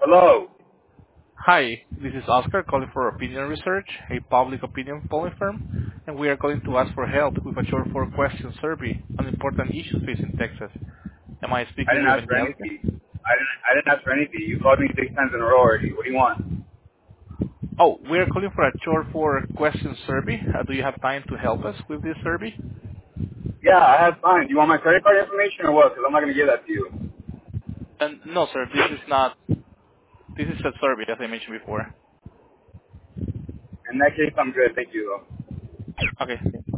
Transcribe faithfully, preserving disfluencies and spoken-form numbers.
Hello. Hi, this is Oscar calling for Opinion Research, a public opinion polling firm, and we are calling to ask for help with a short four-question survey on important issues facing Texas. Am I I speaking didn't with ask for Angelica? anything. I didn't. I didn't ask for anything. You called me six times in a row already. What do you want? Oh, we are calling for a short four-question survey. Uh, do you have time to help us with this survey? Yeah, I have time. Do you want my credit card information or what? Because I'm not gonna give that to you. And no, sir, this is not. This is a survey, as I mentioned before. In that case, I'm good. Thank you. Though. Okay.